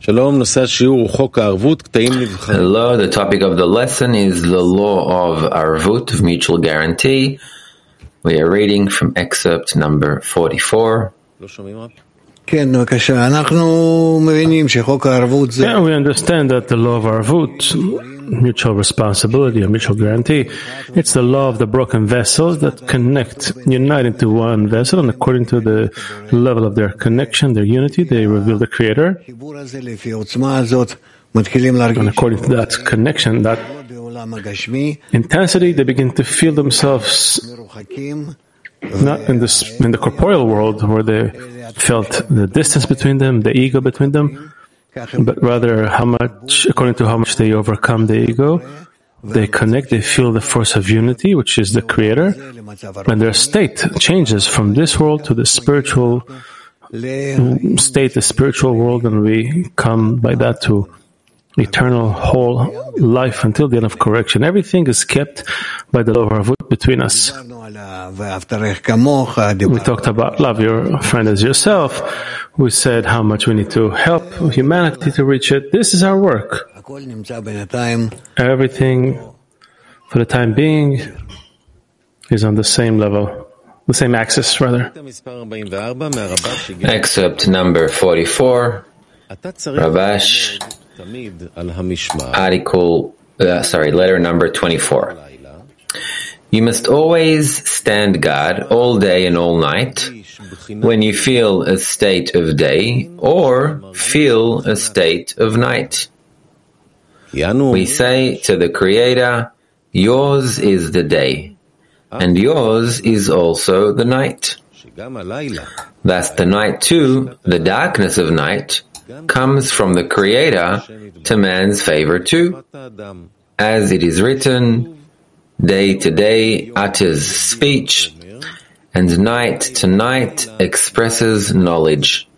Hello, the topic of the lesson is the law of Arvut, of mutual guarantee. We are reading from excerpt number 44. Yeah, we understand that the law of Arvut, mutual responsibility or mutual guarantee, it's the law of the broken vessels that unite into one vessel, and according to the level of their connection, their unity, they reveal the Creator. And according to that connection, that intensity, they begin to feel themselves not in the corporeal world where they felt the distance between them, the ego between them, but rather according to how much they overcome the ego, they connect, they feel the force of unity, which is the Creator, and their state changes from this world to the spiritual state, the spiritual world, and we come by that to eternal whole life until the end of correction. Everything is kept by the law of Arvut between us. We talked about love your friend as yourself. We said how much we need to help humanity to reach it. This is our work. Everything, for the time being, is on the same level, the same axis, rather. Excerpt number 44, Ravash, letter number 24. You must always stand guard all day and all night when you feel a state of day or feel a state of night. We say to the Creator, yours is the day, and yours is also the night. Thus the night too, the darkness of night, comes from the Creator to man's favor too. As it is written, day to day utters speech, and night to night expresses knowledge.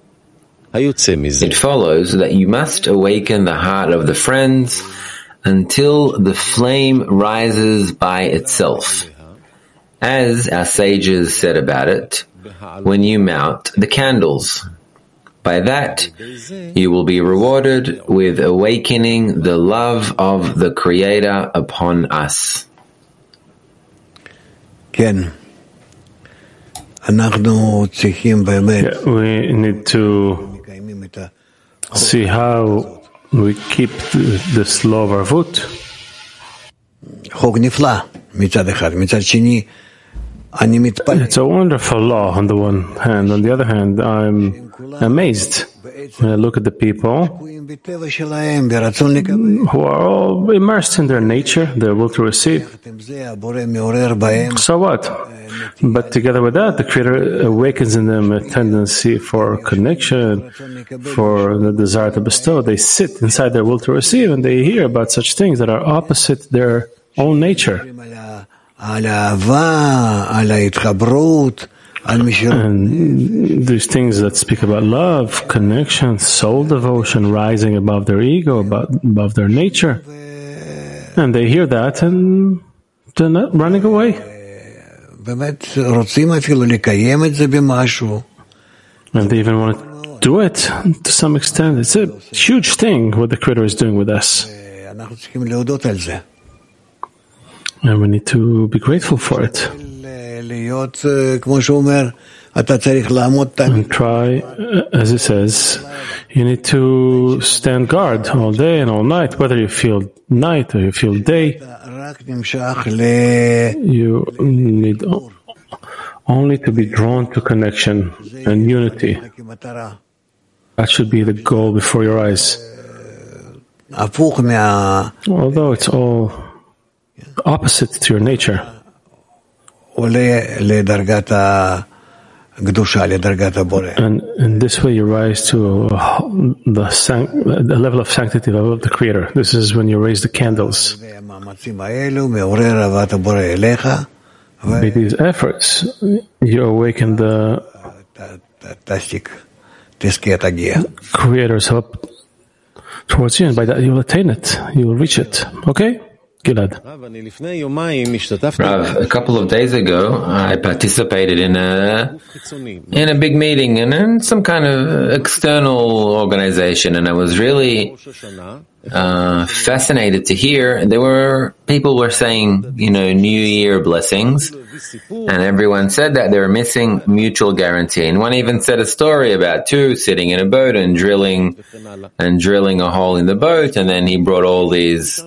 It follows that you must awaken the heart of the friends until the flame rises by itself. As our sages said about it, when you mount the candles. By that, you will be rewarded with awakening the love of the Creator upon us. Yeah, we need to see how we keep this law of Arvut. It's a wonderful law on the one hand. On the other hand, I'm amazed when I look at the people who are all immersed in their nature, their will to receive. So what? But together with that, the Creator awakens in them a tendency for connection, for the desire to bestow. They sit inside their will to receive, and they hear about such things that are opposite their own nature. And these things that speak about love, connection, soul devotion, rising above their ego, above their nature. And they hear that and they're not running away. And they even want to do it to some extent. It's a huge thing what the Creator is doing with us. And we need to be grateful for it. And try, as it says, you need to stand guard all day and all night, whether you feel night or you feel day. You need only to be drawn to connection and unity. That should be the goal before your eyes. Although it's all opposite to your nature. And in this way you rise to the level of sanctity of the Creator. This is when you raise the candles. By these efforts, you awaken the Creator's help towards you, and by that you will attain it. You will reach it. Okay? Gilad. Rav, a couple of days ago, I participated in a big meeting in some kind of external organization, and I was really fascinated to hear. People were saying, New Year blessings, and everyone said that they were missing mutual guarantee. And one even said a story about two sitting in a boat and drilling a hole in the boat, and then he brought all these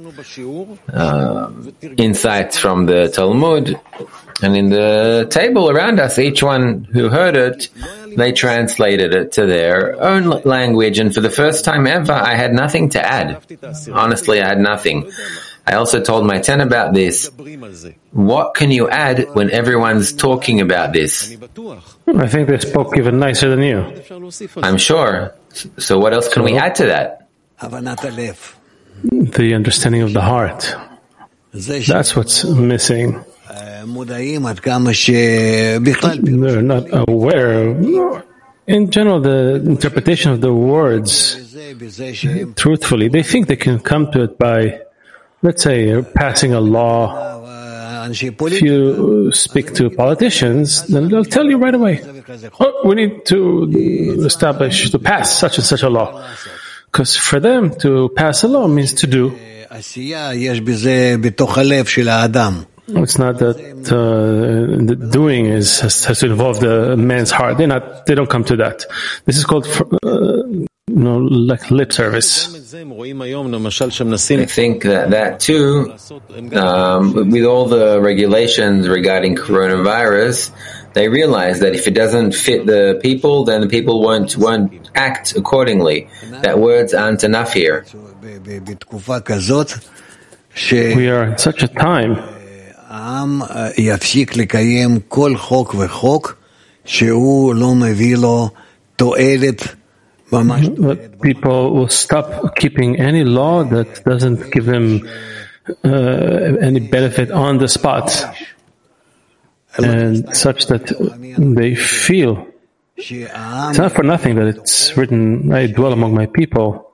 insights from the Talmud. And in the table around us, each one who heard it, they translated it to their own language. And for the first time ever, I had nothing to add. Honestly, I had nothing. I also told my 10 about this. What can you add when everyone's talking about this? I think they spoke even nicer than you. I'm sure. So what else can we add to that? The understanding of the heart. That's what's missing. They're not aware. In general, the interpretation of the words, truthfully, they think they can come to it by, let's say, passing a law. If you speak to politicians, then they'll tell you right away, we need to pass such and such a law. Because for them, to pass a law means to do. It's not that the doing has to involve the man's heart. They don't come to that. This is called like lip service. I think that too, with all the regulations regarding coronavirus, they realize that if it doesn't fit the people, then the people won't act accordingly. That words aren't enough here. We are in such a time that people will stop keeping any law that doesn't give them any benefit on the spot, and such that they feel. It's not for nothing that it's written, I dwell among my people.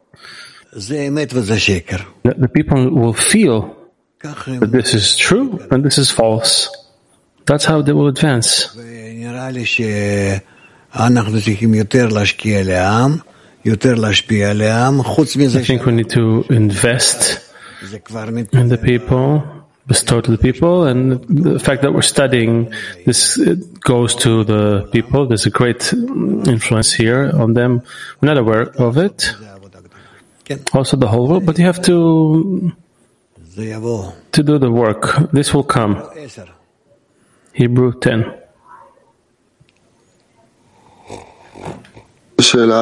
That the people will feel that this is true and this is false. That's how they will advance. I think we need to invest in the people, bestow to the people, and the fact that we're studying this goes to the people. There's a great influence here on them. We're not aware of it. Also the whole world, but you have to do the work. This will come. Hebrew 10. A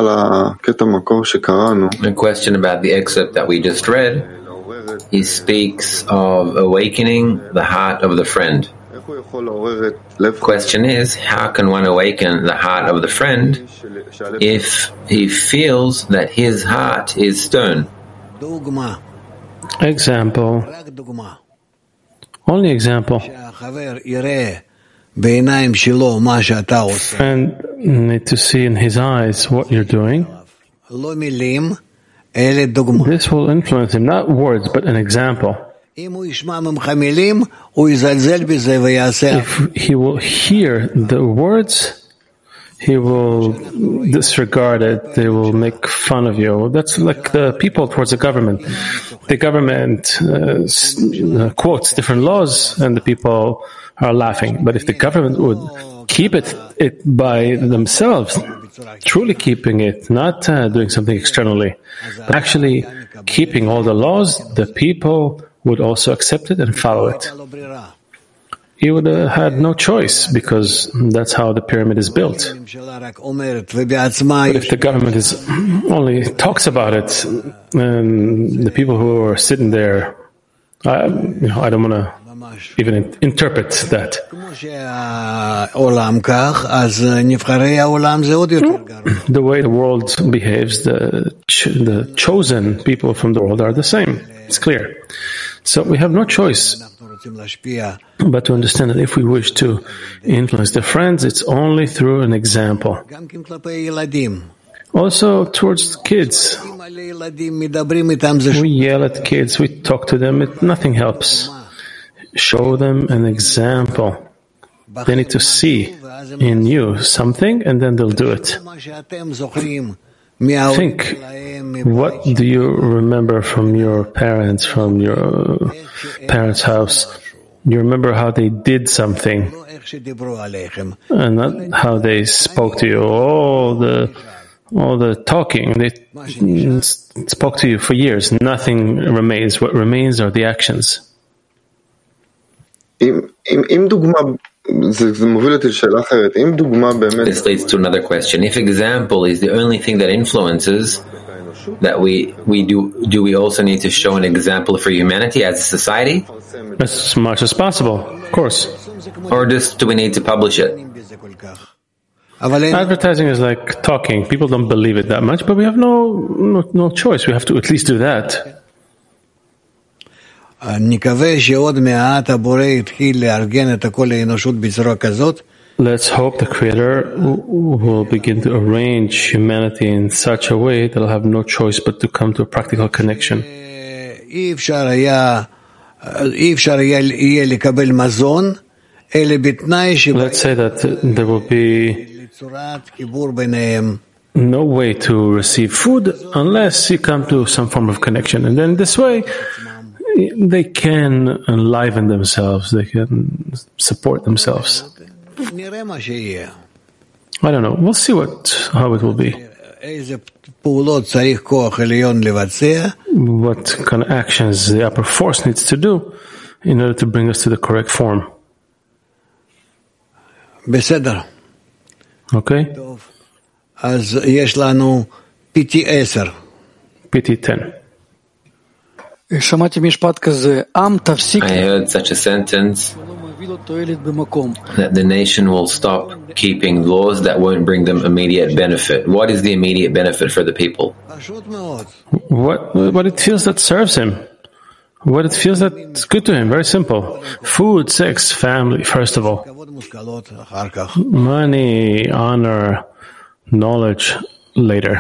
question about the excerpt that we just read. He speaks of awakening the heart of the friend. The question is, how can one awaken the heart of the friend if he feels that his heart is stone? Example. Only example. Friend need to see in his eyes what you're doing. This will influence him, not words, but an example. If he will hear the words, he will disregard it. They will make fun of you. That's like the people towards the government. The government quotes different laws, and the people are laughing. But if the government would keep it by themselves, truly keeping it, not doing something externally, but actually keeping all the laws, the people would also accept it and follow it. He would have had no choice, because that's how the pyramid is built. But if the government only talks about it, and the people who are sitting there, I don't want to even interpret that. The way the world behaves, the chosen people from the world are the same. It's clear. So we have no choice but to understand that if we wish to influence the friends, it's only through an example. Also towards kids. We yell at kids, we talk to them, nothing helps. Show them an example. They need to see in you something, and then they'll do it. Think, what do you remember from your parents, from your parents' house? You remember how they did something, and not how they spoke to you. All the talking, they spoke to you for years. Nothing remains. What remains are the actions. This leads to another question. If example is the only thing that influences that we do we also need to show an example for humanity as a society? As much as possible, of course. Or just do we need to publish it? Advertising is like talking. People don't believe it that much, but we have no choice. We have to at least do that. Let's hope the Creator will begin to arrange humanity in such a way that they'll have no choice but to come to a practical connection. Let's say that there will be no way to receive food unless you come to some form of connection. And then this way, they can enliven themselves, they can support themselves. I don't know. We'll see how it will be. What kind of actions the upper force needs to do in order to bring us to the correct form. Okay? PT 10. I heard such a sentence that the nation will stop keeping laws that won't bring them immediate benefit. What is the immediate benefit for the people? What it feels that serves him. What it feels that's good to him. Very simple. Food, sex, family, first of all. Money, honor, knowledge, later.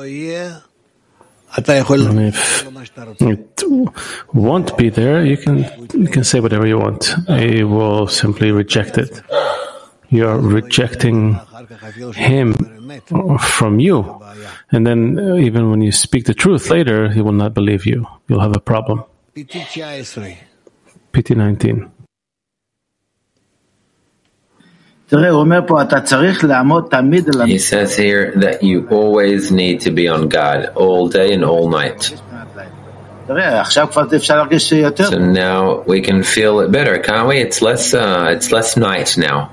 And if it won't be there, you can say whatever you want. He will simply reject it. You're rejecting him from you. And then even when you speak the truth later, he will not believe you. You'll have a problem. PT 19. He says here that you always need to be on God all day and all night. So now we can feel it better, can't we? It's less night now.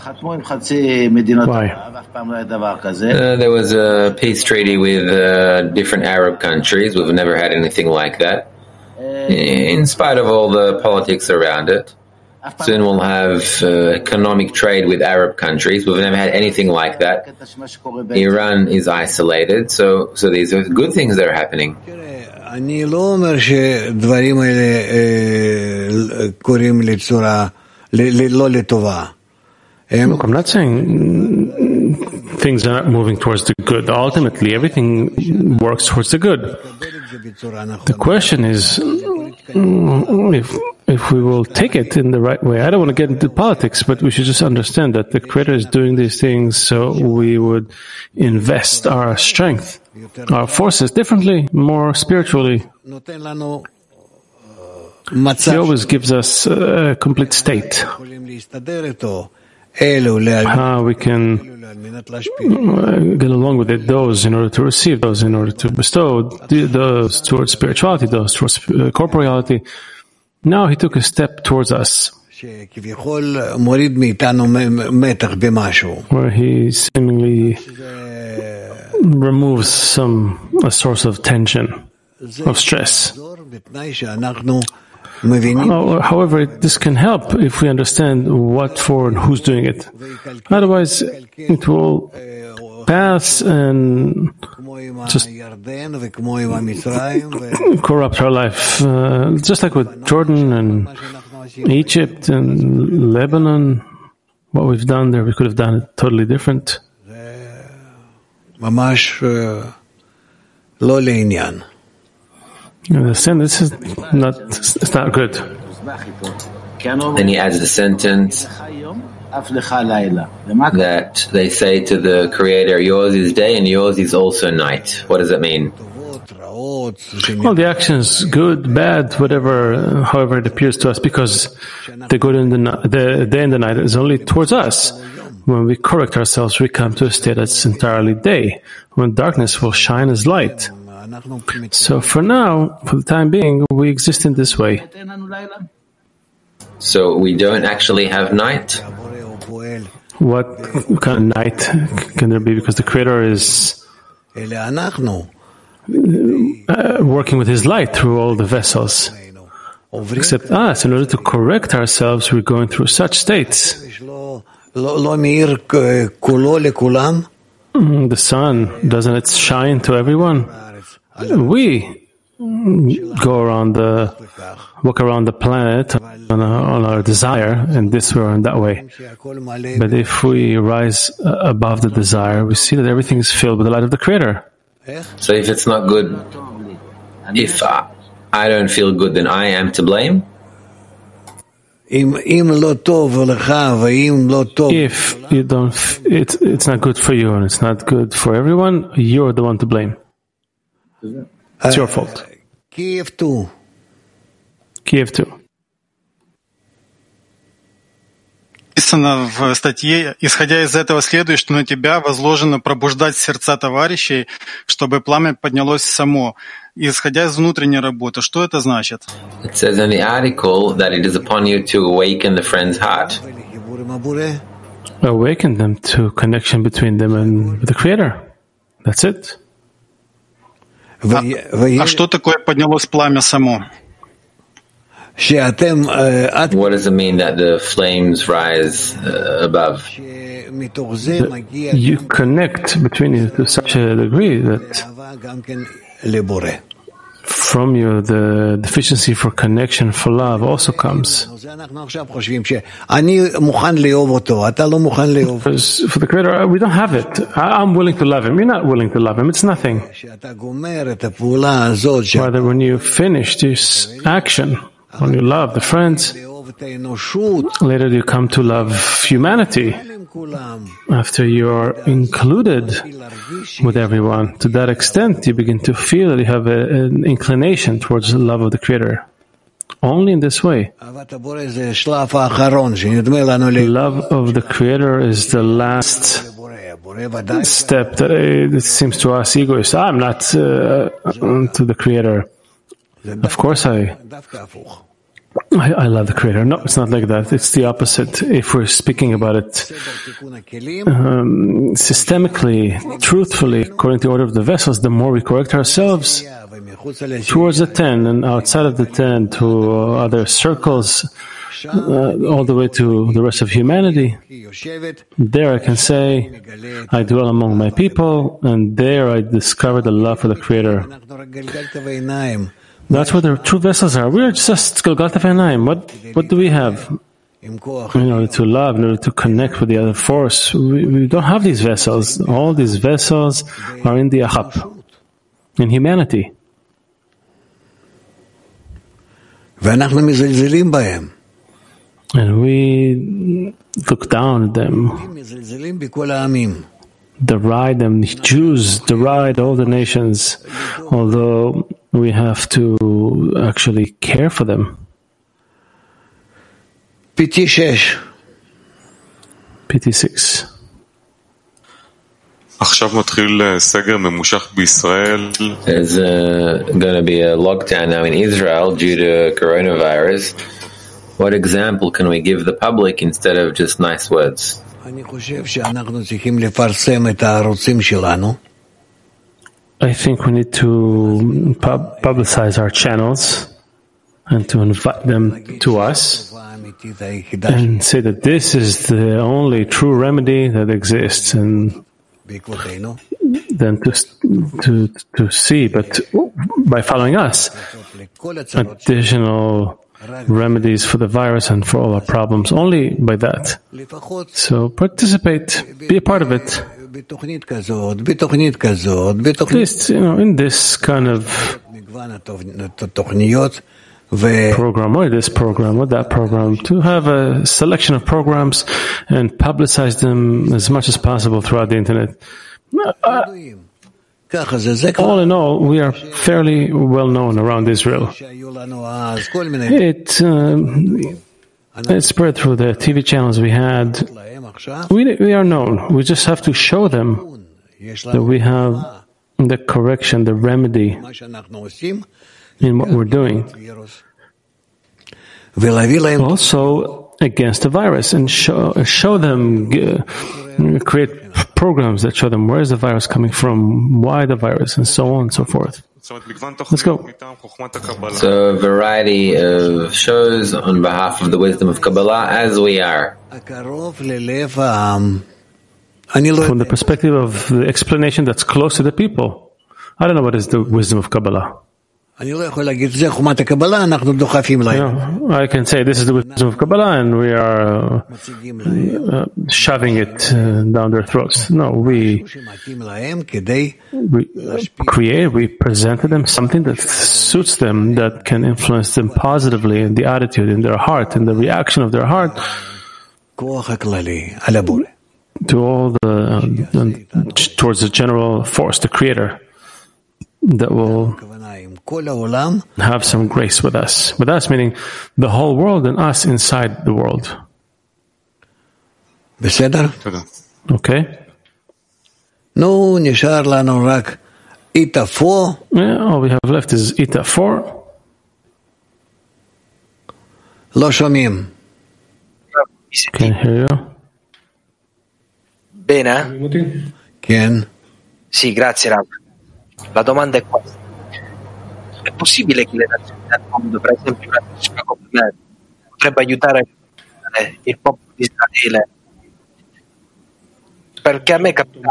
Why? There was a peace treaty with different Arab countries. We've never had anything like that, in spite of all the politics around it. Soon we'll have economic trade with Arab countries. We've never had anything like that. Iran is isolated, so these are good things that are happening. Look, I'm not saying things are not moving towards the good. Ultimately, everything works towards the good. The question is if we will take it in the right way. I don't want to get into politics, but we should just understand that the Creator is doing these things so we would invest our strength, our forces differently, more spiritually. He always gives us a complete state. How we can get along with it, those in order to receive, those in order to bestow, those towards spirituality, those towards corporeality. Now he took a step towards us, where he seemingly removes a source of tension, of stress. However, this can help if we understand what for and who's doing it. Otherwise, it will pass and just corrupt our life. Just like with Jordan and Egypt and Lebanon, what we've done there, we could have done it totally different. ממש לא לעניין. Understand? This is it's not good. Then he adds the sentence that they say to the Creator, yours is day and yours is also night. What does that mean? Well, the actions, good, bad, whatever, however it appears to us, because the good and the day and the night is only towards us. When we correct ourselves, we come to a state that's entirely day, when darkness will shine as light. So for now, for the time being, we exist in this way. So we don't actually have night? What kind of night can there be? Because the Creator is working with His light through all the vessels. Except us, in order to correct ourselves, we're going through such states. The sun, doesn't it shine to everyone? We go around walk around the planet on our desire, in this way or in that way. But if we rise above the desire, we see that everything is filled with the light of the Creator. So if it's not good, if I don't feel good, then I am to blame? If you don't, it's not good for you and it's not good for everyone, you're the one to blame. It's your fault. Kiev 2. Написано в статье, исходя из этого следует, что на тебя возложено пробуждать сердца товарищей, чтобы пламя поднялось само, исходя из внутренней работы. Что это значит? It says in the article that it is upon you to awaken the friend's heart. Awaken them to connection between them and the Creator. That's it. А что такое поднялось пламя само? What does it mean that the flames rise above? You connect between you to such a degree that from you the deficiency for connection, for love also comes. Because for the Creator, we don't have it. I'm willing to love Him. You're not willing to love Him. It's nothing. Rather, when you finish this action, when you love the friends, later you come to love humanity. After you are included with everyone, to that extent you begin to feel that you have an inclination towards the love of the Creator. Only in this way. The love of the Creator is the last step that it seems to us egoists. I'm not to the Creator. Of course I love the Creator. No, it's not like that. It's the opposite. If we're speaking about it systemically, truthfully, according to the order of the vessels, the more we correct ourselves towards the 10 and outside of the 10 to other circles, all the way to the rest of humanity, there I can say, I dwell among my people, and there I discover the love for the Creator. That's what the true vessels are. We are just Galgalta V'Einayim. What do we have? In order to love, in order to connect with the other force, we don't have these vessels. All these vessels are in the Achap, in humanity. And we look down at them, deride them. Jews deride all the nations, although we have to actually care for them. PT6. עכשיו מתחיל סגר ממושך בישראל. There's going to be a lockdown now in Israel due to coronavirus. What example can we give the public instead of just nice words? I think we need to publicize our channels and to invite them to us and say that this is the only true remedy that exists, and then to see, but by following us, additional remedies for the virus and for all our problems, only by that. So participate, be a part of it. At least, in this kind of program, or this program, or that program, to have a selection of programs and publicize them as much as possible throughout the internet. All in all, we are fairly well known around Israel. It spread through the TV channels we had. We are known. We just have to show them that we have the correction, the remedy in what we're doing. Also against the virus, and show them, create programs that show them where is the virus coming from, why the virus, and so on and so forth. Let's go. So a variety of shows on behalf of the wisdom of Kabbalah as we are. From the perspective of the explanation that's close to the people, I don't know what is the wisdom of Kabbalah. I can say this is the wisdom of Kabbalah, and we are shoving it down their throats. No, we present to them something that suits them, that can influence them positively in the attitude, in their heart, in the reaction of their heart to all towards the general force, the Creator, that will have some grace with us. With us meaning the whole world and us inside the world. Okay? All we have left is Ita 4. Can hear you. Bene? Ken? Sì, grazie Rav. La domanda è questa. È possibile che le nazioni del mondo, per esempio una nazione come me, potrebbe aiutare il popolo di Israele? Perché a me capita.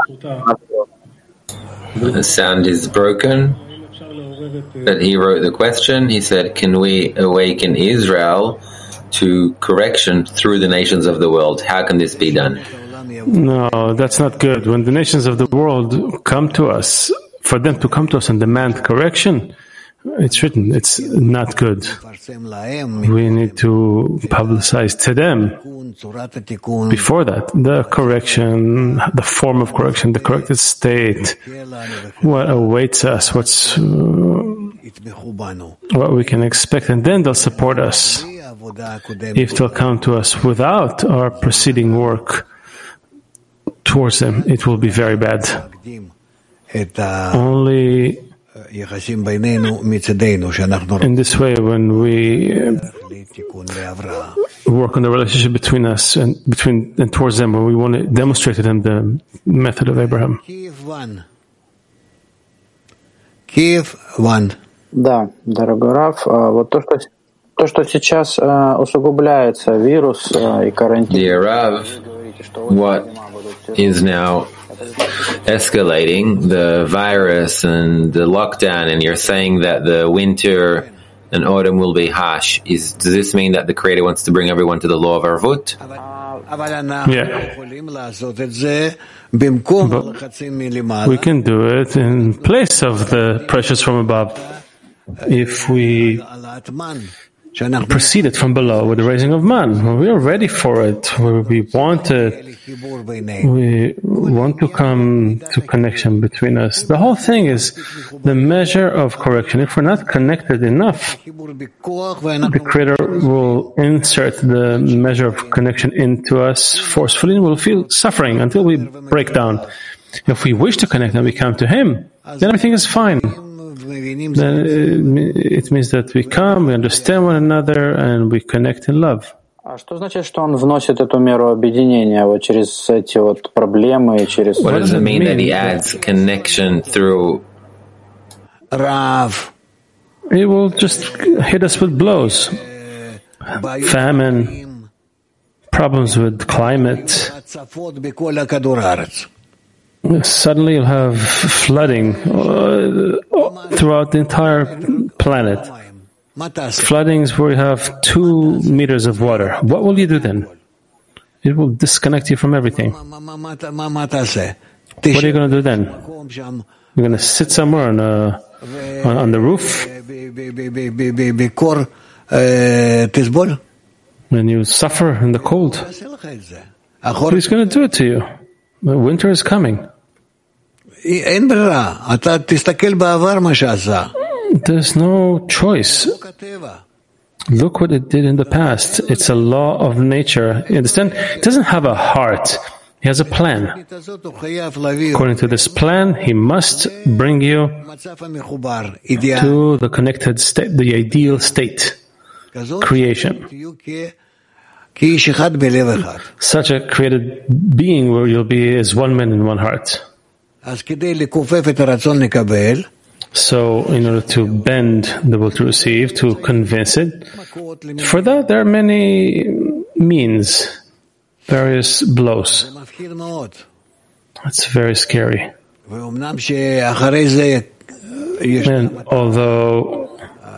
The sound is broken, but he wrote the question. He said, can we awaken Israel to correction through the nations of the world? How can this be done? No, that's not good. When the nations of the world come to us, for them to come to us and demand correction, it's written, it's not good. We need to publicize to them, before that, the correction, the form of correction, the corrected state, what awaits us, what we can expect, and then they'll support us. If they'll come to us without our preceding work towards them, it will be very bad. Only in this way, when we work on the relationship between us and towards them, when we want to demonstrate to them the method of Abraham. Kiev 1. Да, дорогой Рав, вот то, что сейчас усугубляется, вирус и карантин. Dear Rav, what is now escalating, the virus and the lockdown, and you're saying that the winter and autumn will be harsh. Does this mean that the Creator wants to bring everyone to the law of Arvut? Yeah. But we can do it in place of the pressures from above. If we proceeded from below with the raising of man, we are ready for it. We want to come to connection between us. The whole thing is the measure of correction. If we're not connected enough, the Creator will insert the measure of connection into us forcefully, and we'll feel suffering until we break down. If we wish to connect and we come to Him, then everything is fine. Then it means that we come, we understand one another, and we connect in love. А что значит, что он вносит эту меру объединения вот через эти вот проблемы и через... What does it mean that he adds connection through? Rav. He will just hit us with blows. Famine, problems with climate. Suddenly you'll have flooding throughout the entire planet. Floodings where you have 2 meters of water. What will you do then? It will disconnect you from everything. What are you going to do then? You're going to sit somewhere on the roof and you suffer in the cold. He's going to do it to you. Winter is coming. There's no choice. Look what it did in the past. It's a law of nature. You understand? It doesn't have a heart. He has a plan. According to this plan, he must bring you to the connected state, the ideal state, creation. Such a created being where you'll be as one man in one heart. So, in order to bend the will to receive, to convince it, for that there are many means, various blows. It's very scary. And although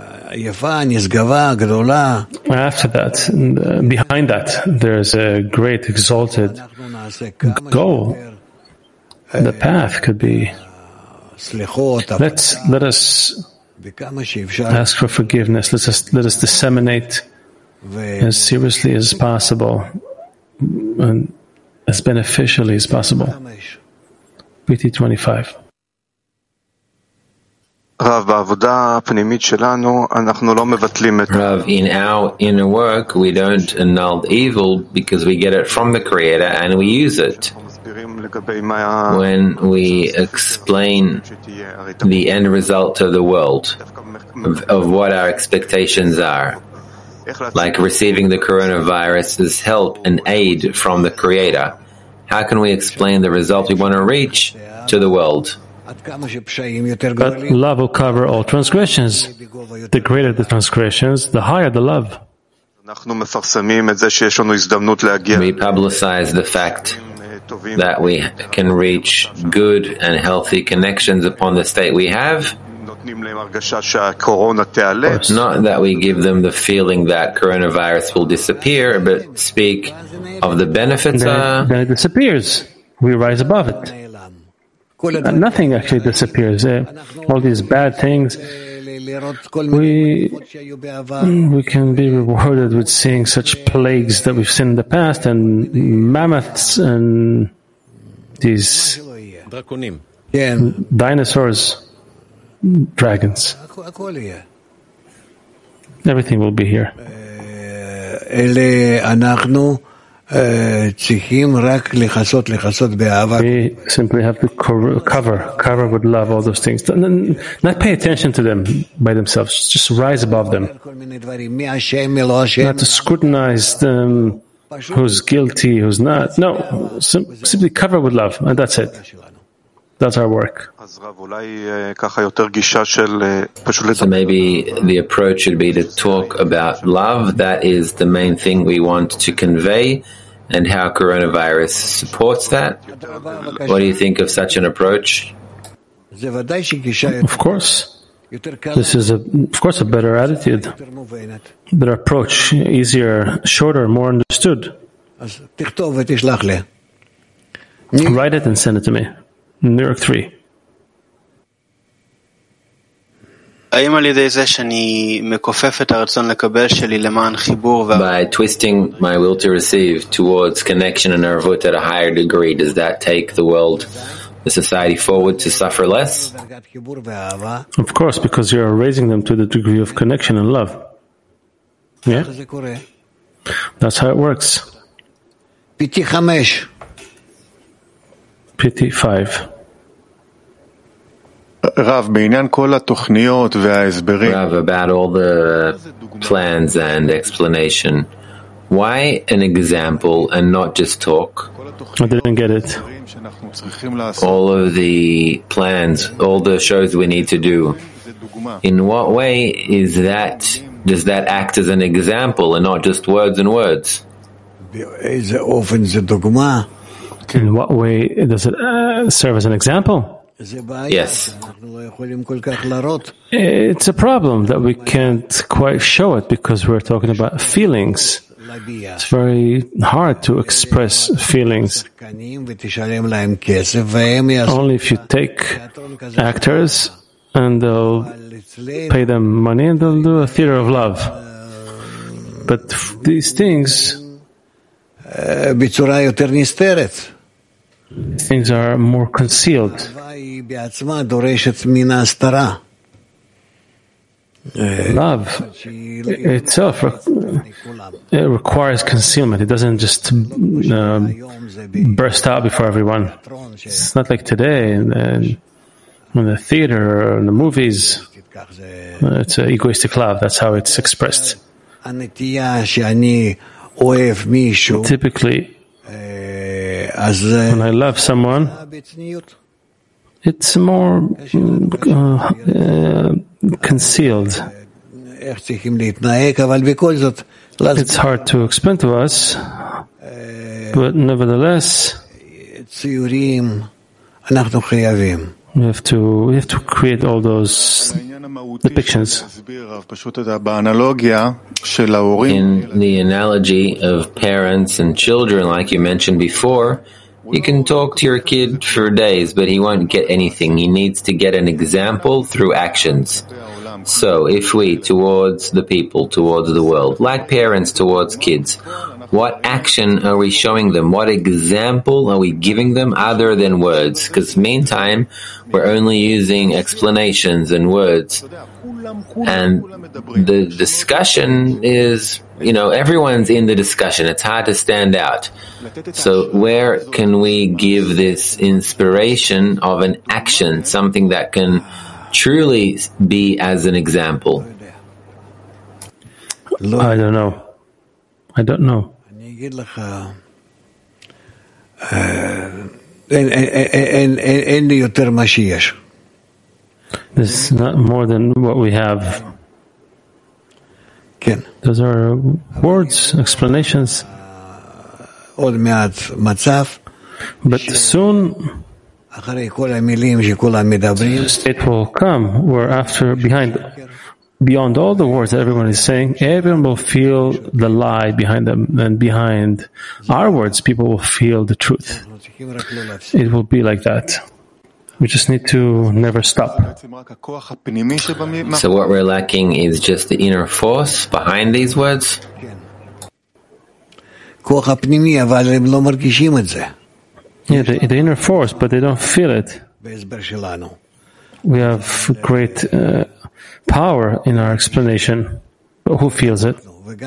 after that, behind that, there's a great exalted goal. The path could be, let us ask for forgiveness. Let us disseminate as seriously as possible and as beneficially as possible. PT 25. Rav, in our inner work, we don't annul evil because we get it from the Creator and we use it. When we explain the end result of the world, of what our expectations are, like receiving the coronavirus as help and aid from the Creator, how can we explain the result we want to reach to the world? But love will cover all transgressions. The greater the transgressions, the higher the love. We publicize the fact that we can reach good and healthy connections upon the state we have. Not that we give them the feeling that coronavirus will disappear, but speak of the benefits. Then it disappears. We rise above it. Nothing actually disappears. All these bad things, we can be rewarded with seeing such plagues that we've seen in the past, and mammoths and these dinosaurs, dragons. Everything will be here. We simply have to cover with love all those things. Not pay attention to them by themselves. Just rise above them. Not to scrutinize them, who's guilty, who's not. No, simply cover with love, and that's it. That's our work. So maybe the approach should be to talk about love. That is the main thing we want to convey, and how coronavirus supports that. What do you think of such an approach? Of course. This is a better attitude, better approach, easier, shorter, more understood. Write it and send it to me. New York 3. By twisting my will to receive towards connection and arvut at a higher degree, does that take the society forward to suffer less? Of course, because you're raising them to the degree of connection and love. Yeah? That's how it works. PT 5. Rav, about all the plans and explanation, why an example and not just talk? I didn't get it. All of the plans, all the shows we need to do, in what way does that act as an example and not just words and words? In what way does it serve as an example? Yes. It's a problem that we can't quite show it because we're talking about feelings. It's very hard to express feelings. Only if you take actors and they'll pay them money and they'll do a theater of love. But these things are more concealed. Love itself it requires concealment. It doesn't just burst out before everyone. It's not like today in the theater or in the movies. It's an egoistic love. That's how it's expressed. Typically, when I love someone, it's more concealed. It's hard to explain to us, but nevertheless, we have to create all those depictions. In the analogy of parents and children, like you mentioned before, you can talk to your kid for days, but he won't get anything. He needs to get an example through actions. So if we, towards the people, towards the world, like parents towards kids, what action are we showing them? What example are we giving them other than words? Because meantime, we're only using explanations and words. And the discussion is, everyone's in the discussion. It's hard to stand out. So where can we give this inspiration of an action, something that can truly be as an example? I don't know. This is not more than what we have. Those are words, explanations. But soon, the state will come where beyond all the words that everyone is saying, everyone will feel the lie behind them. And behind our words, people will feel the truth. It will be like that. We just need to never stop. So what we're lacking is just the inner force behind these words? Yeah, the inner force, but they don't feel it. We have great power in our explanation, but who feels it?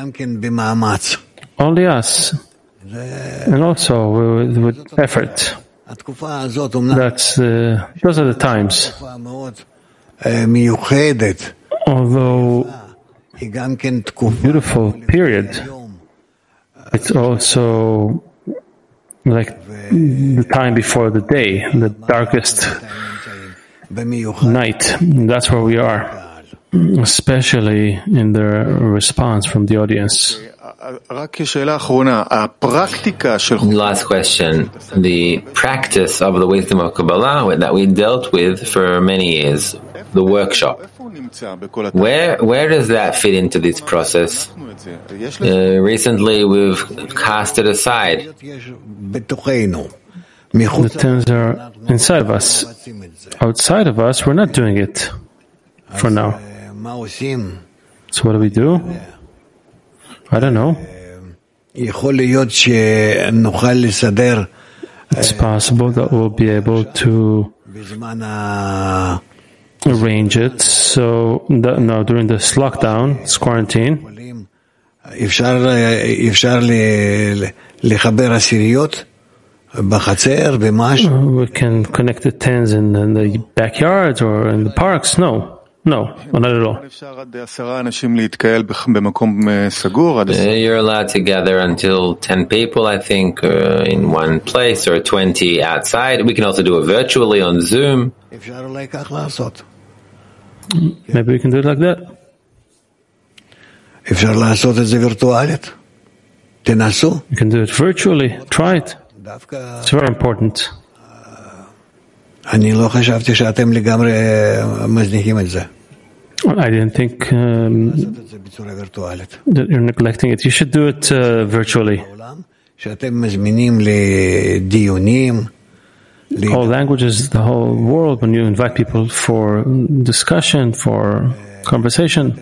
Only us. And also with effort. Those are the times. Although beautiful period, it's also like the time before the day, the darkest night. That's where we are, especially in the response from the audience. Last question. The practice of the wisdom of Kabbalah that we dealt with for many years, the workshop. Where does that fit into this process? Recently we've cast it aside. The terms are inside of us. Outside of us, we're not doing it for now. So what do? I don't know. It's possible that we'll be able to arrange it. So during this lockdown, this quarantine, we can connect the tens in the backyards or in the parks. No, not at all. You're allowed to gather until 10 people, I think, in one place, or 20 outside. We can also do it virtually on Zoom. Maybe we can do it like that. You can do it virtually. Try it. It's very important. I I didn't think that you're neglecting it. You should do it virtually. All languages, the whole world, when you invite people for discussion, for conversation,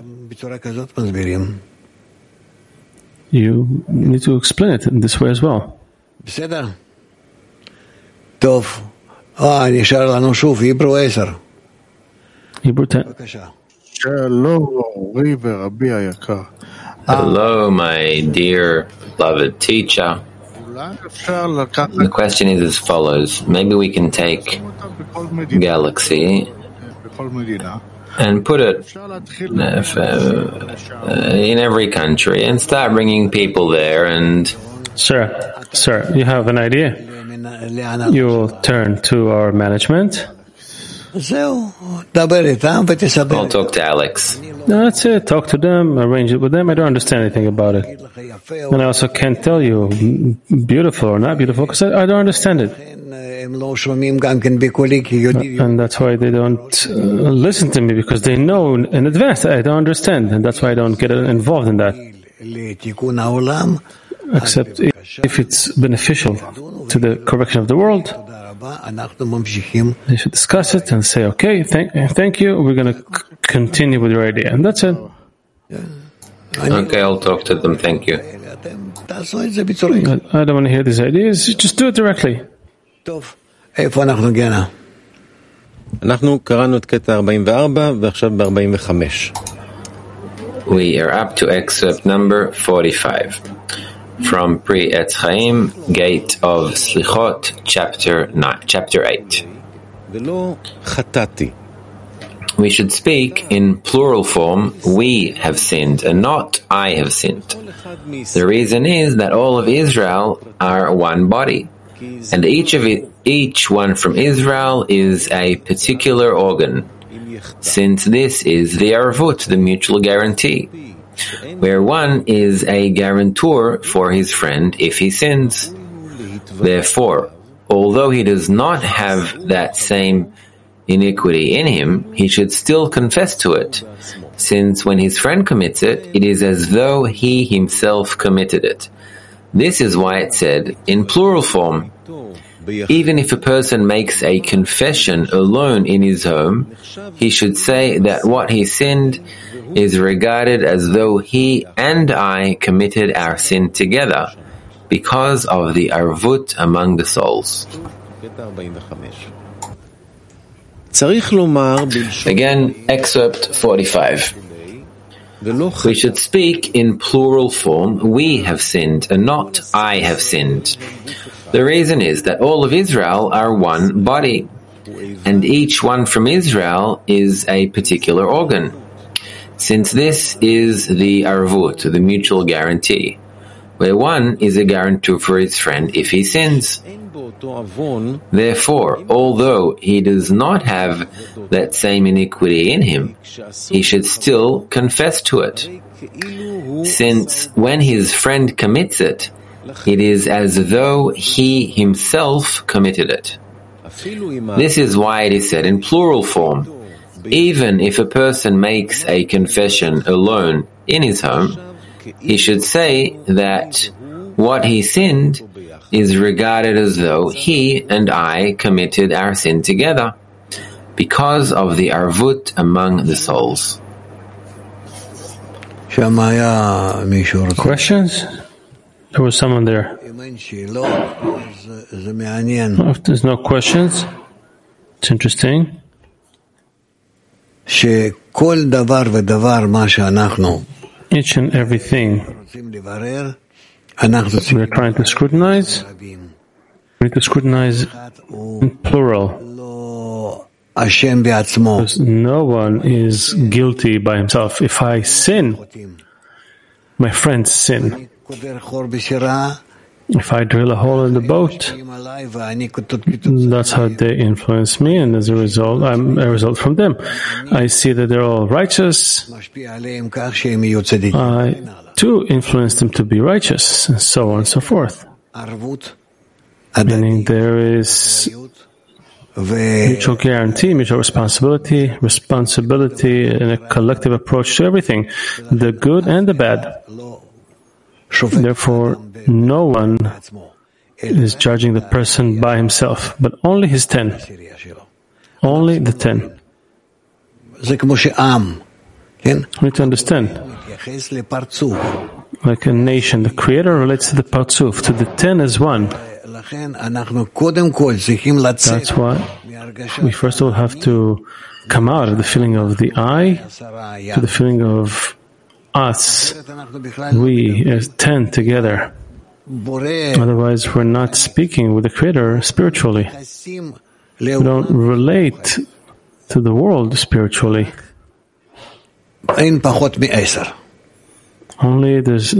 you need to explain it in this way as well. Hebrew 10. Hello, my dear beloved teacher. The question is as follows. Maybe we can take Galaxy and put it in every country and start bringing people there. And Sir, you have an idea? You will turn to our management. I'll talk to Alex. That's it. Talk to them, arrange it with them. I don't understand anything about it. And I also can't tell you beautiful or not beautiful because I don't understand it. And that's why they don't listen to me, because they know in advance that I don't understand. And that's why I don't get involved in that. Except if it's beneficial to the correction of the world, they should discuss it and say, okay, thank you, we're going to continue with your idea. And that's it. Okay, I'll talk to them, thank you. I don't want to hear these ideas, just do it directly. We are up to excerpt number 45 from Pri Etz Chaim, Gate of Slichot, chapter 8. We should speak in plural form, we have sinned, and not I have sinned. The reason is that all of Israel are one body, and each one from Israel is a particular organ, since this is the arvut, the mutual guarantee, where one is a guarantor for his friend if he sins. Therefore, although he does not have that same iniquity in him, he should still confess to it, since when his friend commits it, it is as though he himself committed it. This is why it said in plural form. Even if a person makes a confession alone in his home, he should say that what he sinned is regarded as though he and I committed our sin together, because of the arvut among the souls. Again, excerpt 45. We should speak in plural form, we have sinned, and not I have sinned. The reason is that all of Israel are one body, and each one from Israel is a particular organ, since this is the arvut, the mutual guarantee, where one is a guarantor for his friend if he sins. Therefore, although he does not have that same iniquity in him, he should still confess to it, since when his friend commits it, it is as though he himself committed it. This is why it is said in plural form. Even if a person makes a confession alone in his home, he should say that what he sinned is regarded as though he and I committed our sin together, because of the arvut among the souls. Questions? There was someone there. If there's no questions, it's interesting. Each and everything we are trying to scrutinize, we need to scrutinize in plural. Because no one is guilty by himself. If I sin, my friends sin. If I drill a hole in the boat, that's how they influence me, and as a result, I'm a result from them. I see that they're all righteous. I too influence them to be righteous, and so on and so forth. Meaning there is Mutual guarantee, mutual responsibility, and a collective approach to everything, the good and the bad. Therefore, no one is judging the person by himself, but only his 10. Only the 10. We need to understand. Like a nation, the Creator relates to the Partzuf, to the 10 as one. That's why we first of all have to come out of the feeling of the I to the feeling of us, we as 10 together. Otherwise, we're not speaking with the Creator spiritually. We don't relate to the world spiritually. Only there's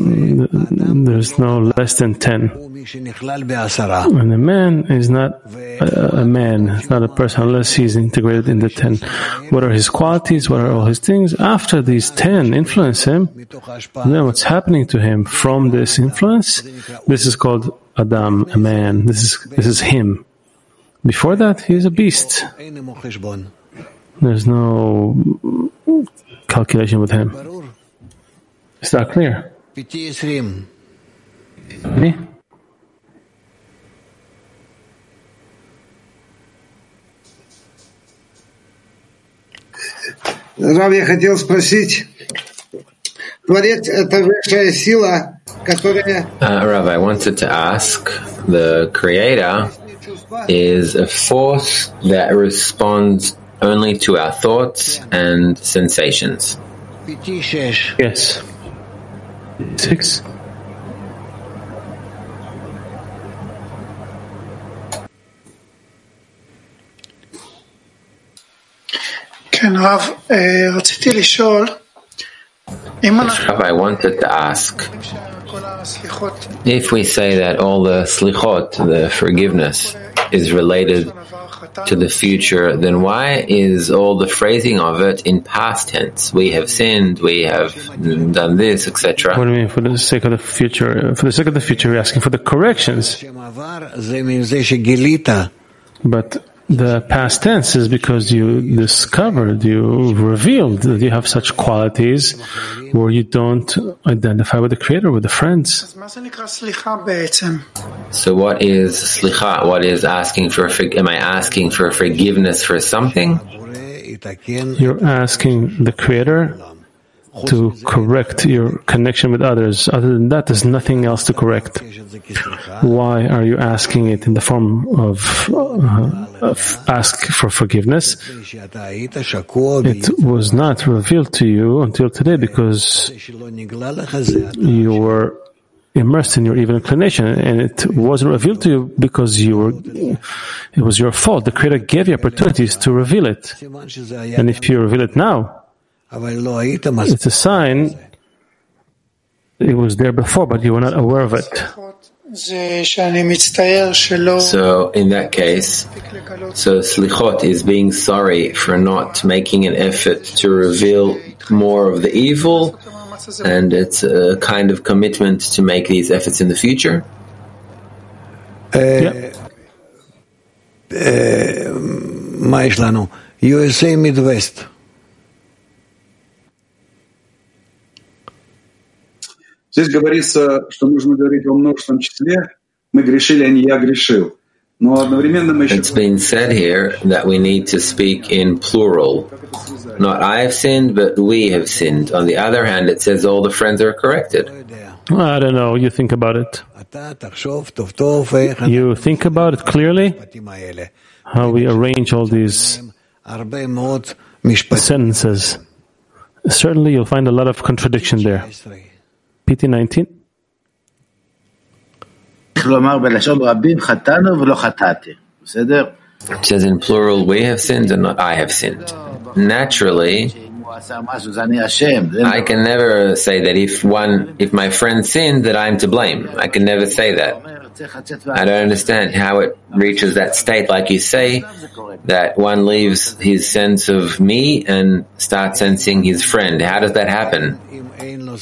no less than 10. And a man is not a man, it's not a person unless he's integrated in the 10. What are his qualities? What are all his things? After these 10 influence him, then what's happening to him from this influence, this is called Adam, a man. This is him. Before that, he's a beast. There's no calculation with him. Is that clear? Me? Рав, я хотел спросить, Творец — это высшая сила, которая... Rav, I wanted to ask, the Creator is a force that responds only to our thoughts and sensations. Yes. 6. כן, רב, רציתי לשאול, Rav, I wanted to ask, if we say that all the slichot, the forgiveness, is related to the future, then why is all the phrasing of it in past tense? We have sinned, we have done this, etc. What do you mean, for the sake of the future? For the sake of the future, you're asking for the corrections. But the past tense is because you discovered, you revealed that you have such qualities where you don't identify with the Creator, with the friends. So what is slicha? What is asking for? Am I asking for forgiveness for something? You're asking the Creator to correct your connection with others. Other than that, there's nothing else to correct. Why are you asking it in the form of ask for forgiveness? It was not revealed to you until today because you were immersed in your evil inclination, and it wasn't revealed to you because it was your fault. The Creator gave you opportunities to reveal it. And if you reveal it now, it's a sign it was there before, but you were not aware of it. So in that case, slichot is being sorry for not making an effort to reveal more of the evil, and it's a kind of commitment to make these efforts in the future. USA Midwest. Здесь говорится, что нужно говорить во множественном числе. Мы грешили, а не я грешил. Но одновременно мы еще... It's been said here that we need to speak in plural. Not I have sinned, but we have sinned. On the other hand, it says all the friends are corrected. I don't know. You think about it. You think about it clearly, how we arrange all these sentences. Certainly, you'll find a lot of contradiction there. PT 19. It says in plural, we have sinned and not I have sinned. Naturally, I can never say that if my friend sinned, that I'm to blame. I can never say that. I don't understand how it reaches that state, like you say, that one leaves his sense of me and starts sensing his friend. How does that happen?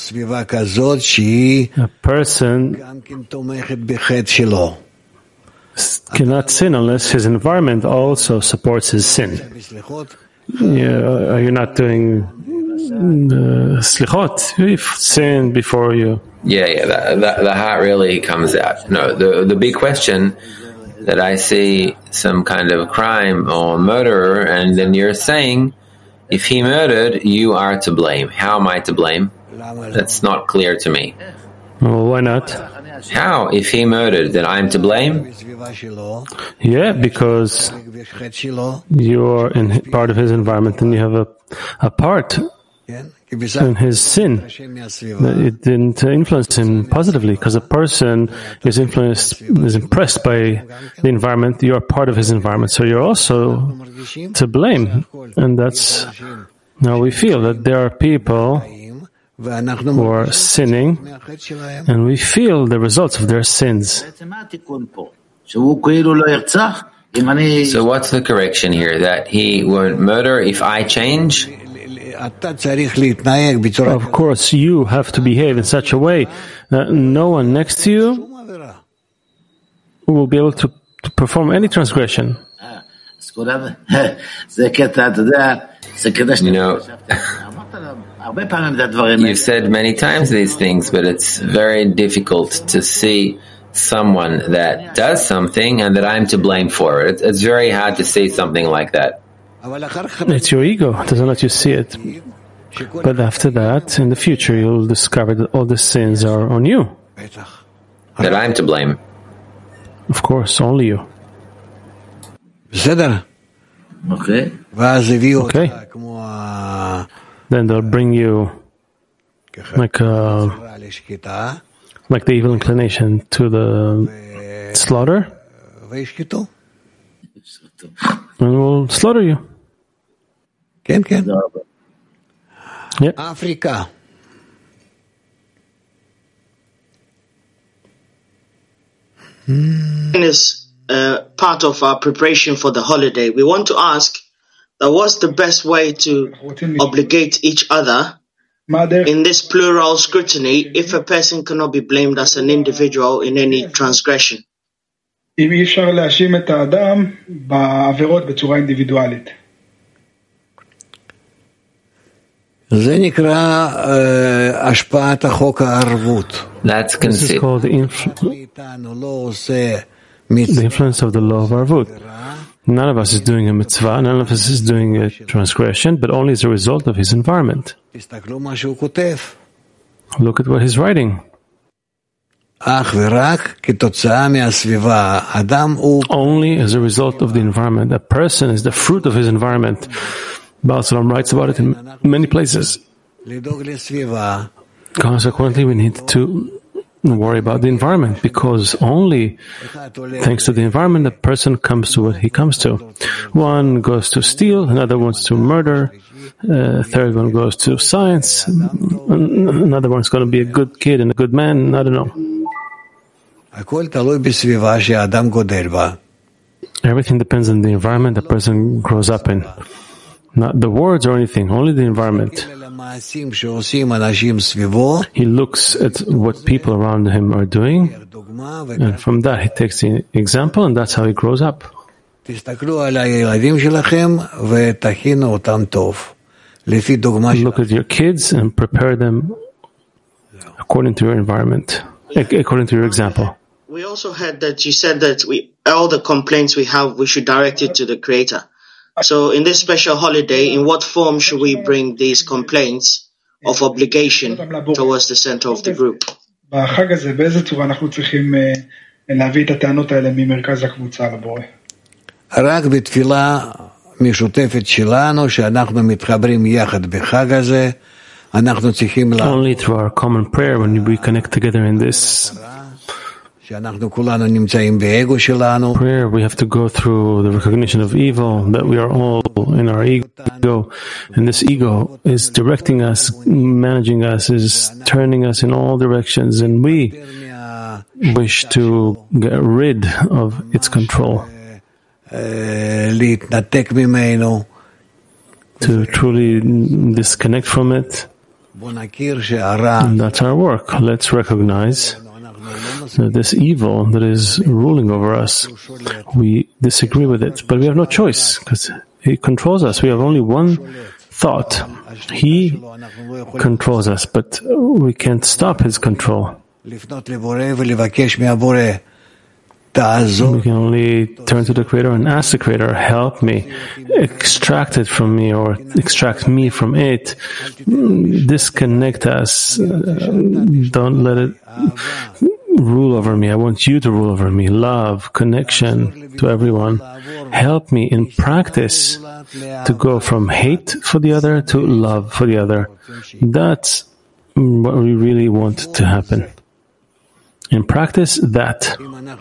A person cannot sin unless his environment also supports his sin. You're not doing slichot. You've sinned before you. Yeah, the heart really comes out. No, the big question that I see some kind of crime or murderer, and then you're saying, if he murdered, you are to blame. How am I to blame? That's not clear to me. Well, why not? How? If he murdered, then I'm to blame? Yeah, because you're in part of his environment and you have a part in his sin. It didn't influence him positively, because a person is impressed by the environment. You are part of his environment, so you're also to blame. And that's how we feel, that there are people who are sinning, and we feel the results of their sins. So what's the correction here? That he won't murder if I change? Of course, you have to behave in such a way that no one next to you will be able to perform any transgression. You've said many times these things, but it's very difficult to see someone that does something and that I'm to blame for it. It's very hard to see something like that. It's your ego. It doesn't let you see it. But after that, in the future, you'll discover that all the sins are on you. That I'm to blame. Of course, only you. Okay. Then they'll bring you like the evil inclination to the slaughter, and we'll slaughter you. Yeah. Africa. Is part of our preparation for the holiday. We want to ask that what's the best way to obligate each other in this plural scrutiny if a person cannot be blamed as an individual in any transgression? אם אי אפשר להאשים את האדם בעבירות בצורה אינדיבידואלית. זה נקרא השפעת החוק הערבות. That's This is called the influence of the law of Arvut. None of us is doing a mitzvah, none of us is doing a transgression, but only as a result of his environment. Look at what he's writing. Only as a result of the environment. A person is the fruit of his environment. Baal Salam writes about it in many places. Consequently, we need to worry about the environment, because only thanks to the environment a person comes to what he comes to. One goes to steal, another wants to murder, third one goes to science, another one's going to be a good kid and a good man, I don't know. Everything depends on the environment the person grows up in. Not the words or anything, only the environment. He looks at what people around him are doing, and from that he takes the example, and that's how he grows up. Look at your kids and prepare them according to your environment, according to your example. We also heard that you said that all the complaints we have, we should direct it to the Creator. So in this special holiday, in what form should we bring these complaints of obligation towards the center of the group? בחג הזה, באיזה צורה אנחנו צריכים להביא את הטענות האלה ממרכז הקבוצה לבורא? רק בתפילה משותפת שלנו, שאנחנו מתחברים יחד בחג הזה, אנחנו צריכים Only through our common prayer, when we connect together in this prayer, we have to go through the recognition of evil, that we are all in our ego, and this ego is directing us, managing us, is turning us in all directions, and we wish to get rid of its control, to truly disconnect from it. And that's our work. Let's recognize this evil that is ruling over us. We disagree with it, but we have no choice because it controls us. We have only one thought. He controls us, but we can't stop his control. We can only turn to the Creator and ask the Creator, help me, extract it from me or extract me from it, disconnect us, don't let it rule over me. I want you to rule over me. Love, connection to everyone. Help me in practice to go from hate for the other to love for the other. That's what we really want to happen. In practice, that.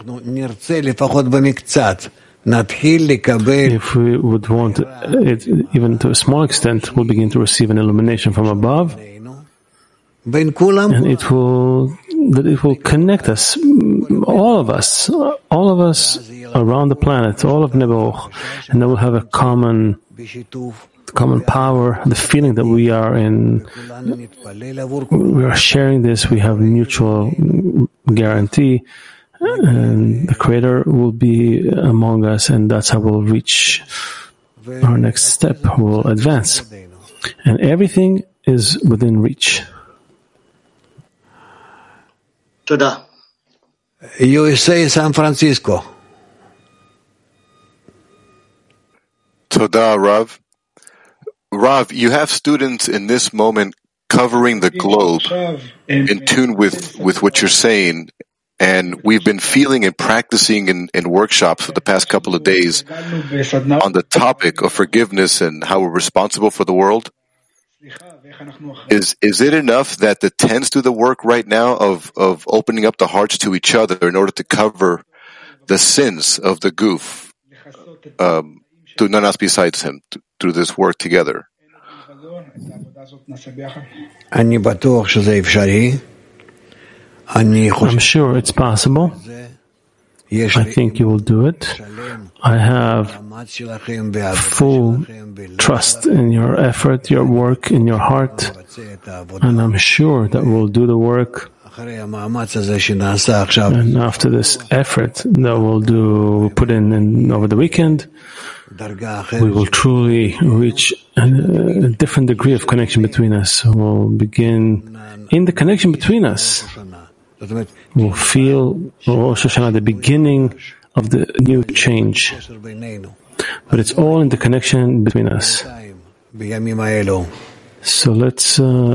If we would want it even to a small extent, we'll begin to receive an illumination from above, and it will connect us, all of us around the planet, all of Nebuch, and then we'll have a common power, the feeling that we are sharing this, we have mutual guarantee, and the Creator will be among us, and that's how we'll reach our next step, we'll advance. And everything is within reach. Toda. USA, San Francisco. Toda, Rav. Rav, you have students in this moment covering the globe in tune with what you're saying, and we've been feeling and practicing in workshops for the past couple of days on the topic of forgiveness and how we're responsible for the world. Is it enough that the tens do the work right now of opening up the hearts to each other in order to cover the sins of the goof to none else besides him through this work together? I'm sure it's possible. I think you will do it. I have full trust in your effort, your work, in your heart, and I'm sure that we'll do the work. And after this effort that we'll put in over the weekend, we will truly reach a different degree of connection between us. We'll begin in the connection between us. We'll feel Rosh Hashanah, the beginning of the new change. But it's all in the connection between us. So let's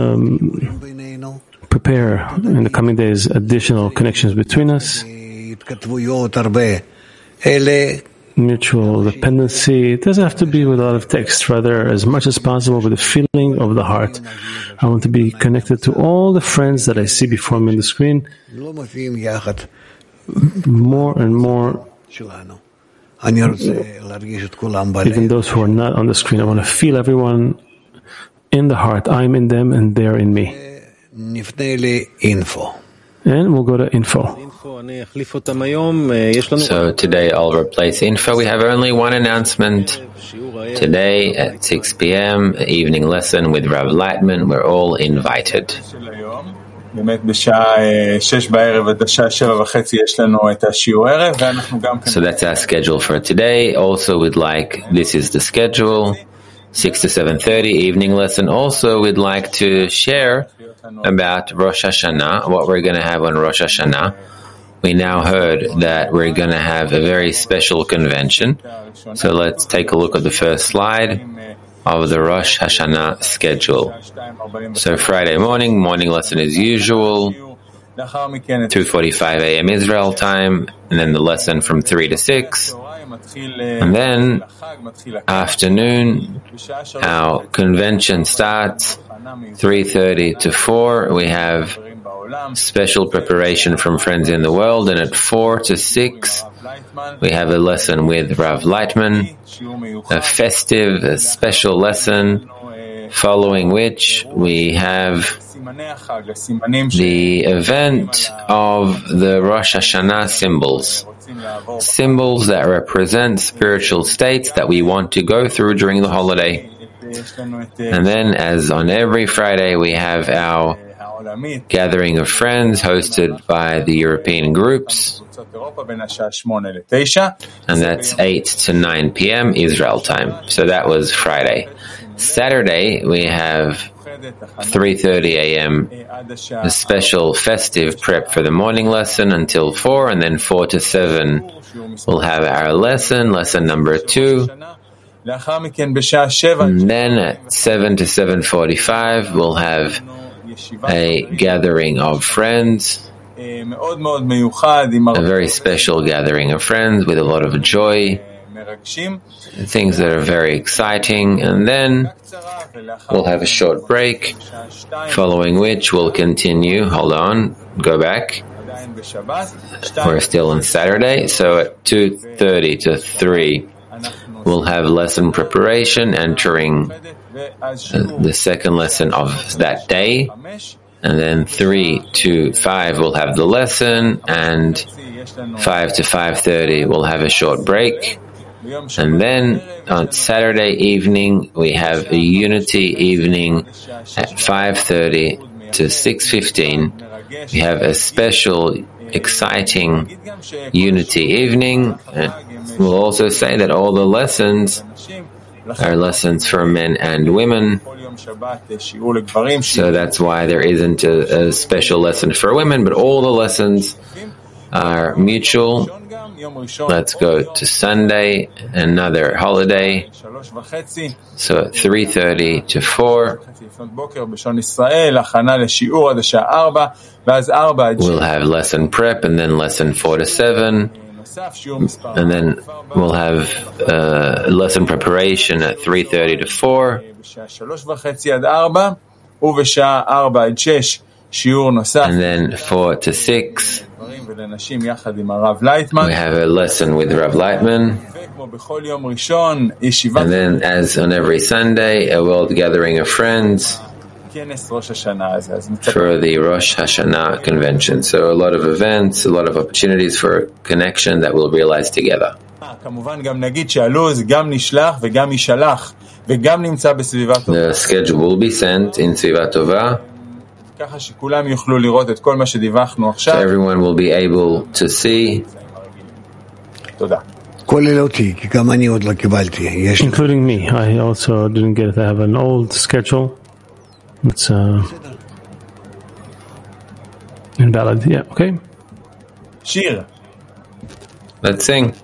prepare in the coming days additional connections between us. Mutual dependency. It doesn't have to be with a lot of text, rather as much as possible with the feeling of the heart. I want to be connected to all the friends that I see before me on the screen, more and more, even those who are not on the screen. I want to feel everyone in the heart. I'm in them and they're in me. And we'll go to info. So today I'll replace info. We have only one announcement. Today at 6 p.m., evening lesson with Rav Lightman. We're all invited. So that's our schedule for today. Also, this is the schedule, 6 to 7:30, evening lesson. Also, we'd like to share about Rosh Hashanah, what we're going to have on Rosh Hashanah. We now heard that we're going to have a very special convention. So let's take a look at the first slide of the Rosh Hashanah schedule. So Friday morning lesson as usual, 2:45 a.m. Israel time, and then the lesson from 3 to 6. And then afternoon, our convention starts 3:30 to 4. We have special preparation from friends in the world, and at 4 to 6 we have a lesson with Rav Lightman, a festive, a special lesson, following which we have the event of the Rosh Hashanah symbols that represent spiritual states that we want to go through during the holiday. And then, as on every Friday, we have our gathering of friends hosted by the European groups, and that's 8 to 9 p.m. Israel time. So that was Friday. Saturday, we have 3:30 a.m. a special festive prep for the morning lesson until 4, and then 4 to 7 we'll have our lesson number 2. And then at 7 to 7:45 we'll have a gathering of friends, a very special gathering of friends with a lot of joy, things that are very exciting, and then we'll have a short break, following which we'll continue. Hold on, go back. We're still on Saturday, so at 2:30 to 3 we'll have lesson preparation, entering the second lesson of that day, and then 3 to 5 we'll have the lesson, and 5 to 5:30 we'll have a short break. And then on Saturday evening we have a unity evening at 5:30 to 6:15. We have a special, exciting unity evening. We'll also say that all the lessons are lessons for men and women. So that's why there isn't a special lesson for women, but all the lessons are mutual. Let's go to Sunday, another holiday. So at 3:30 to 4, we'll have lesson prep, and then lesson 4 to 7. And then we'll have lesson preparation at 3:30 to 4. And then 4 to 6. We have a lesson with Rav Lightman. And then, as on every Sunday, a world gathering of friends for the Rosh Hashanah convention. So a lot of events, a lot of opportunities for connection that we'll realize together. The schedule will be sent in Sviva Tova, so everyone will be able to see. Including me. I also didn't get it. I have an old schedule. It's invalid. Yeah, okay. Shir. Let's sing.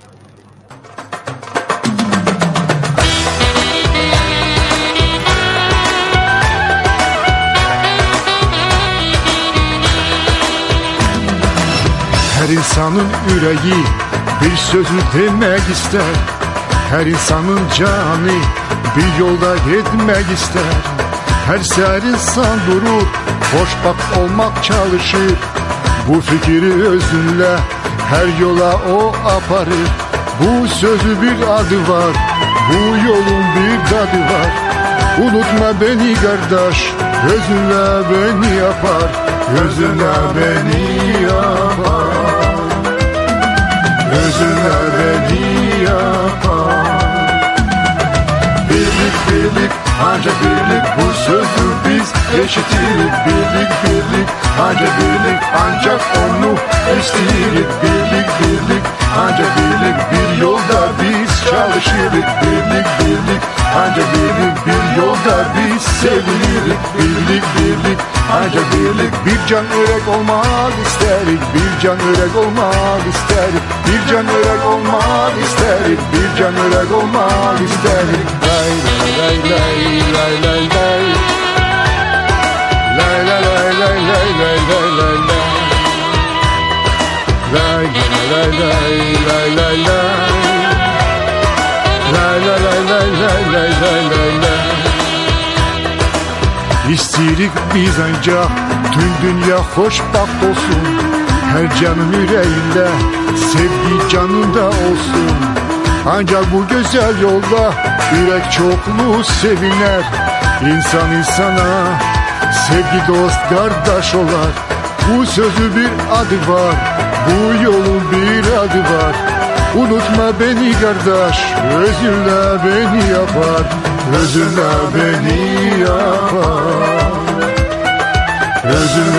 Her insanın yüreği bir sözü demek ister. Her insanın canı bir yolda gitmek ister. Her seher insan durur, hoşbak olmak çalışır. Bu fikri özünle her yola o aparır. Bu sözü bir adı var, bu yolun bir tadı var. Unutma beni kardeş, özünle beni yapar. Özünle beni yapar. Özünle beni yapar. Birlik birlik, ancak birlik, bu sözü biz eşitirik. Birlik birlik, ancak birlik, ancak onu isteyirik. Birlik birlik, ancak birlik, bir yolda biz çalışırız. Birlik birlik, ancak birlik, bir yolda biz sevinirik. Birlik birlik, ancak birlik, bir can örek olmak isterik. Bir can örek olmak isterik. Bir can örek olmak isterik. Bir can örek olmak isterik. Lay lay lay lay lay lay. Lay lay lay lay lay lay lay lay lay. Lay lay lay lay lay lay. Lay lay lay lay lay lay lay lay lay. İstirik biz ancak tüm dünya hoşbakt olsun. Her canın yüreğinde sevgi canında olsun. Ancak bu güzel yolda yürek çoklu seviner. İnsan insana sevgi dost kardeş olar. Bu sözü bir adı var, bu yolun bir adı var. Unutma beni kardeş, özünle beni yapar. Özünle beni yapar. Özünle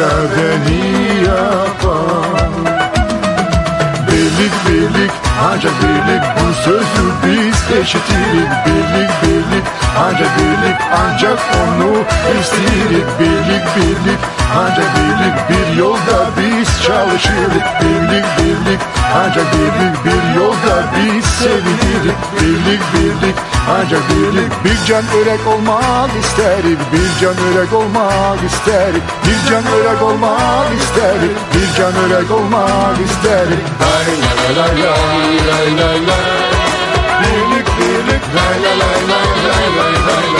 ancak birlik bu sözü biz eşitirik. Birlik birlik ancak birlik, ancak onu isteyirik. Birlik birlik ancak birlik, bir yolda biz çalışırız. Birlik birlik ancak birlik, bir yolda biz sevinirik. Birlik birlik ancak birlik, bir can örek olmak isterik. Bir can örek olmak isterik. Bir can örek olmak isterik. Bir can örek olmak isterik. Lay lay lay lay lay lay lay. Birlik birlik lay lay lay lay lay lay lay.